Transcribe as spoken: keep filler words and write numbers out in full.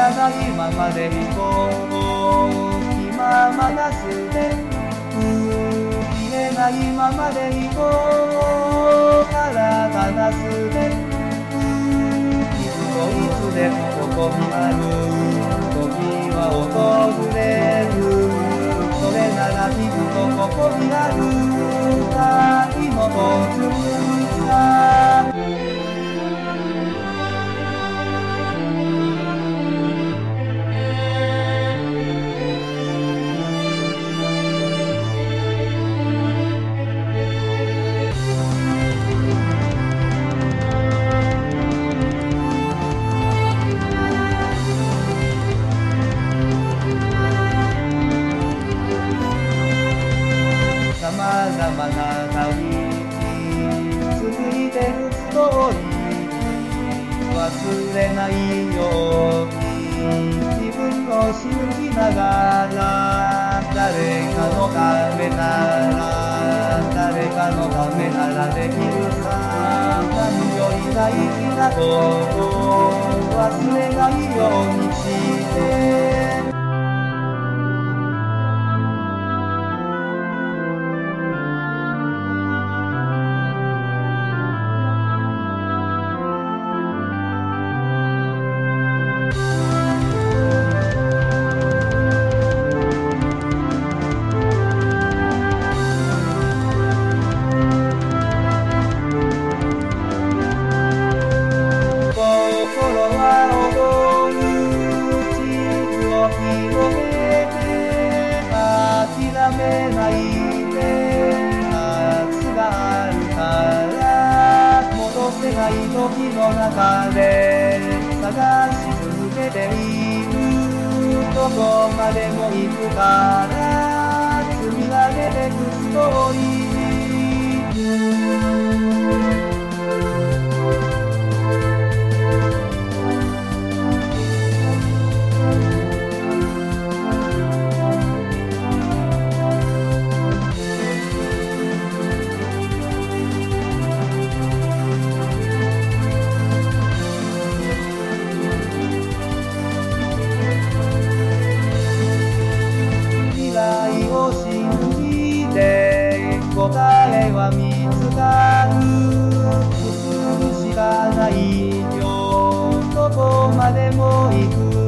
らないままでいこう。気ままなすで消えないままでいこう。新たなすでいつもいつでもここにある。時は訪れる。それならきっとここにある。愛の途中さ。様々な旅続いてるストーリー忘れないように自分を信じながら誰かのためなら誰かのためならできるさ。何より大事なことを忘れないようにして諦めないで夏があるから戻せない時の中で探し続けている。どこまでも行くから積み上げてくストーリー。答えは見つかる。進むしかないよ。どこまでも行く。